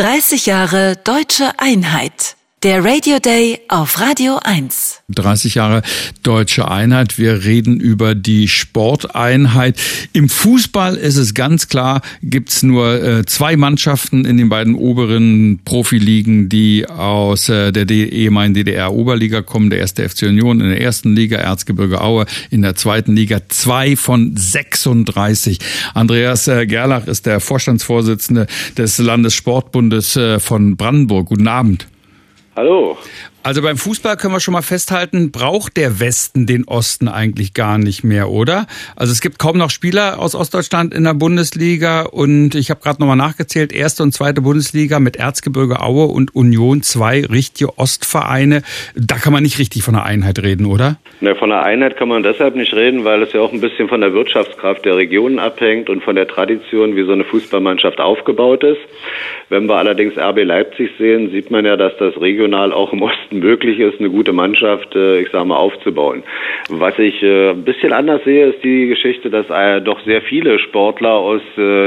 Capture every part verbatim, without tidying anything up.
dreißig Jahre Deutsche Einheit. Der Radio Day auf Radio eins. dreißig Jahre Deutsche Einheit. Wir reden über die Sporteinheit. Im Fußball ist es ganz klar, gibt's nur äh, zwei Mannschaften in den beiden oberen Profiligen, die aus äh, der D- ehemaligen D D R-Oberliga kommen. Der erste F C Union in der ersten Liga, Erzgebirge Aue in der zweiten Liga. Zwei von sechsunddreißig. Andreas äh, Gerlach ist der Vorstandsvorsitzende des Landessportbundes äh, von Brandenburg. Guten Abend. Hallo. Also beim Fußball können wir schon mal festhalten, braucht der Westen den Osten eigentlich gar nicht mehr, oder? Also es gibt kaum noch Spieler aus Ostdeutschland in der Bundesliga und ich habe gerade nochmal nachgezählt, erste und zweite Bundesliga mit Erzgebirge Aue und Union, zwei richtige Ostvereine. Da kann man nicht richtig von einer Einheit reden, oder? Ne, von einer Einheit kann man deshalb nicht reden, weil es ja auch ein bisschen von der Wirtschaftskraft der Regionen abhängt und von der Tradition, wie so eine Fußballmannschaft aufgebaut ist. Wenn wir allerdings R B Leipzig sehen, sieht man ja, dass das regional auch im Osten möglich ist, eine gute Mannschaft, ich sage mal, aufzubauen. Was ich ein bisschen anders sehe, ist die Geschichte, dass doch sehr viele Sportler aus,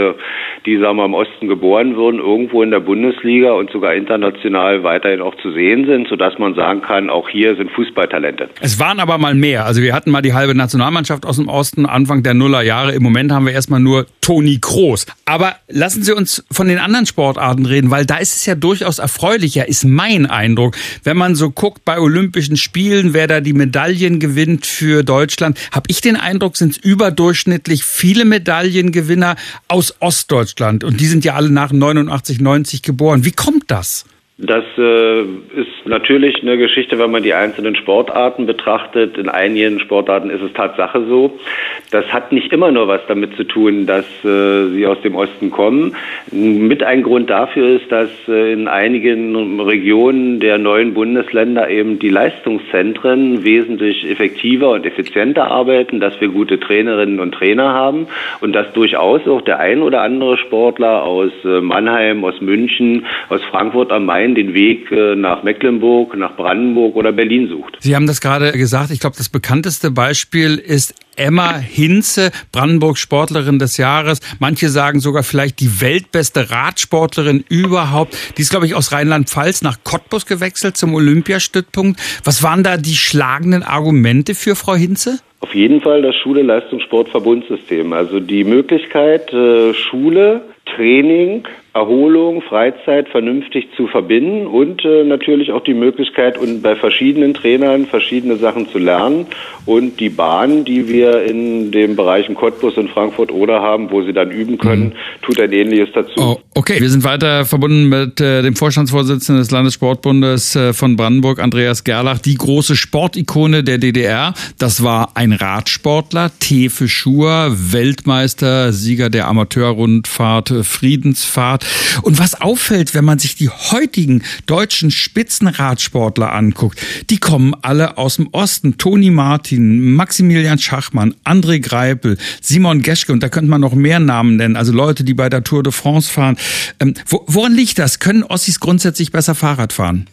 die sagen wir im Osten geboren wurden, irgendwo in der Bundesliga und sogar international weiterhin auch zu sehen sind, sodass man sagen kann, auch hier sind Fußballtalente. Es waren aber mal mehr. Also wir hatten mal die halbe Nationalmannschaft aus dem Osten, Anfang der Nullerjahre. Im Moment haben wir erstmal nur Toni Kroos. Aber lassen Sie uns von den anderen Sportarten reden, weil da ist es ja durchaus erfreulicher, ist mein Eindruck. Wenn man so guckt bei Olympischen Spielen, wer da die Medaillen gewinnt für Deutschland, habe ich den Eindruck, sind es überdurchschnittlich viele Medaillengewinner aus Ostdeutschland. Und die sind ja alle nach neunundachtzig, neunzig geboren. Wie kommt das? Das äh, ist natürlich eine Geschichte, wenn man die einzelnen Sportarten betrachtet. In einigen Sportarten ist es Tatsache so. Das hat nicht immer nur was damit zu tun, dass äh, sie aus dem Osten kommen. Mit ein Grund dafür ist, dass äh, in einigen Regionen der neuen Bundesländer eben die Leistungszentren wesentlich effektiver und effizienter arbeiten, dass wir gute Trainerinnen und Trainer haben und dass durchaus auch der ein oder andere Sportler aus äh, Mannheim, aus München, aus Frankfurt am Main den Weg nach Mecklenburg, nach Brandenburg oder Berlin sucht. Sie haben das gerade gesagt. Ich glaube, das bekannteste Beispiel ist Emma Hinze, Brandenburg-Sportlerin des Jahres. Manche sagen sogar vielleicht die weltbeste Radsportlerin überhaupt. Die ist, glaube ich, aus Rheinland-Pfalz nach Cottbus gewechselt zum Olympiastützpunkt. Was waren da die schlagenden Argumente für Frau Hinze? Auf jeden Fall das Schule-Leistungssport-Verbundsystem. Also die Möglichkeit, Schule, Training, Erholung, Freizeit vernünftig zu verbinden und äh, natürlich auch die Möglichkeit, und bei verschiedenen Trainern verschiedene Sachen zu lernen. Und die Bahn, die wir in den Bereichen Cottbus und Frankfurt-Oder haben, wo sie dann üben können, mhm. tut ein Ähnliches dazu. Oh, okay, wir sind weiter verbunden mit äh, dem Vorstandsvorsitzenden des Landessportbundes äh, von Brandenburg, Andreas Gerlach. Die große Sportikone der D D R, das war ein Radsportler, Tefe Schur, Weltmeister, Sieger der Amateurrundfahrt, Friedensfahrt. Und was auffällt, wenn man sich die heutigen deutschen Spitzenradsportler anguckt, die kommen alle aus dem Osten. Toni Martin, Maximilian Schachmann, André Greipel, Simon Geschke, und da könnte man noch mehr Namen nennen, also Leute, die bei der Tour de France fahren. Ähm, wo, woran liegt das? Können Ossis grundsätzlich besser Fahrrad fahren?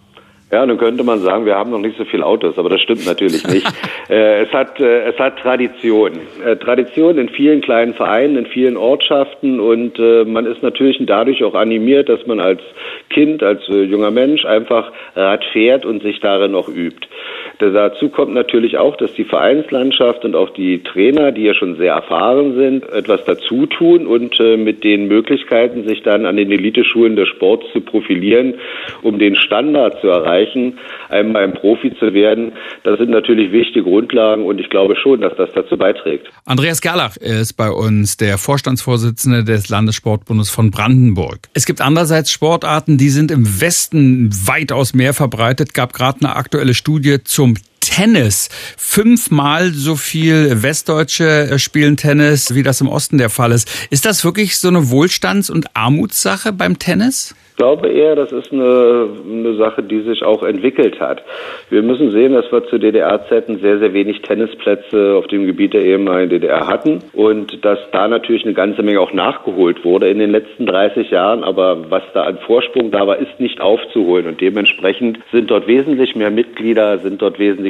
Ja, nun könnte man sagen, wir haben noch nicht so viele Autos, aber das stimmt natürlich nicht. äh, es hat äh, es hat Tradition. Äh, Tradition in vielen kleinen Vereinen, in vielen Ortschaften und äh, man ist natürlich dadurch auch animiert, dass man als Kind, als äh, junger Mensch einfach Rad fährt und sich darin auch übt. Dazu kommt natürlich auch, dass die Vereinslandschaft und auch die Trainer, die ja schon sehr erfahren sind, etwas dazu tun und äh, mit den Möglichkeiten, sich dann an den Eliteschulen des Sports zu profilieren, um den Standard zu erreichen, einmal ein Profi zu werden. Das sind natürlich wichtige Grundlagen und ich glaube schon, dass das dazu beiträgt. Andreas Gerlach ist bei uns der Vorstandsvorsitzende des Landessportbundes von Brandenburg. Es gibt andererseits Sportarten, die sind im Westen weitaus mehr verbreitet. Gab gerade eine aktuelle Studie zum Tennis. Fünfmal so viel Westdeutsche spielen Tennis, wie das im Osten der Fall ist. Ist das wirklich so eine Wohlstands- und Armutssache beim Tennis? Ich glaube eher, das ist eine, eine Sache, die sich auch entwickelt hat. Wir müssen sehen, dass wir zu D D R-Zeiten sehr, sehr wenig Tennisplätze auf dem Gebiet der ehemaligen D D R hatten und dass da natürlich eine ganze Menge auch nachgeholt wurde in den letzten dreißig Jahren. Aber was da an Vorsprung da war, ist nicht aufzuholen und dementsprechend sind dort wesentlich mehr Mitglieder, sind dort wesentlich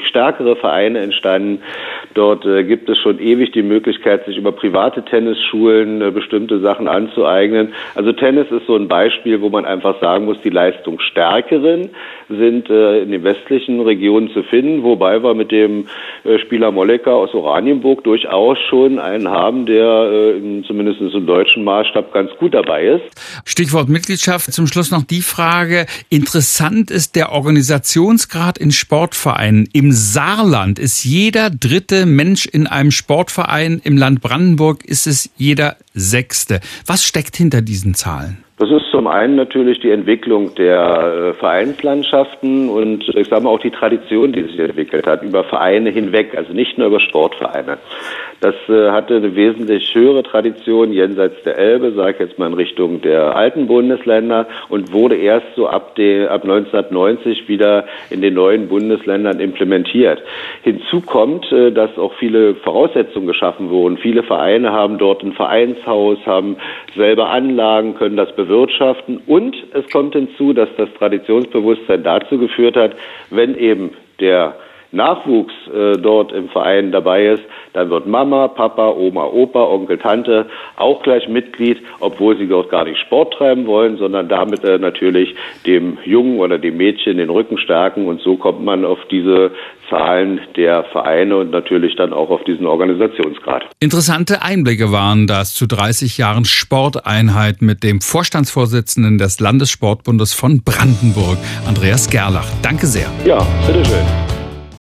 stärkere Vereine entstanden. Dort äh, gibt es schon ewig die Möglichkeit, sich über private Tennisschulen äh, bestimmte Sachen anzueignen. Also Tennis ist so ein Beispiel, wo man einfach sagen muss, die Leistungsstärkeren sind äh, in den westlichen Regionen zu finden, wobei wir mit dem äh, Spieler Molleker aus Oranienburg durchaus schon einen haben, der äh, zumindest im deutschen Maßstab ganz gut dabei ist. Stichwort Mitgliedschaft. Zum Schluss noch die Frage. Interessant ist der Organisationsgrad in Sportvereinen. Im Saarland ist jeder dritte Mensch in einem Sportverein. Im Land Brandenburg ist es jeder sechste. Was steckt hinter diesen Zahlen? Das ist zum einen natürlich die Entwicklung der äh, Vereinslandschaften und ich sage mal auch die Tradition, die sich entwickelt hat, über Vereine hinweg, also nicht nur über Sportvereine. Das äh, hatte eine wesentlich höhere Tradition jenseits der Elbe, sage ich jetzt mal in Richtung der alten Bundesländer, und wurde erst so ab, de, ab neunzehnhundertneunzig wieder in den neuen Bundesländern implementiert. Hinzu kommt, äh, dass auch viele Voraussetzungen geschaffen wurden. Viele Vereine haben dort ein Vereinshaus, haben selber Anlagen, können das bewirtschaften, und es kommt hinzu, dass das Traditionsbewusstsein dazu geführt hat, wenn eben der Nachwuchs äh, dort im Verein dabei ist, dann wird Mama, Papa, Oma, Opa, Onkel, Tante auch gleich Mitglied, obwohl sie dort gar nicht Sport treiben wollen, sondern damit äh, natürlich dem Jungen oder dem Mädchen den Rücken stärken, und so kommt man auf diese Zahlen der Vereine und natürlich dann auch auf diesen Organisationsgrad. Interessante Einblicke waren das zu dreißig Jahren Sporteinheit mit dem Vorstandsvorsitzenden des Landessportbundes von Brandenburg, Andreas Gerlach. Danke sehr. Ja, bitteschön.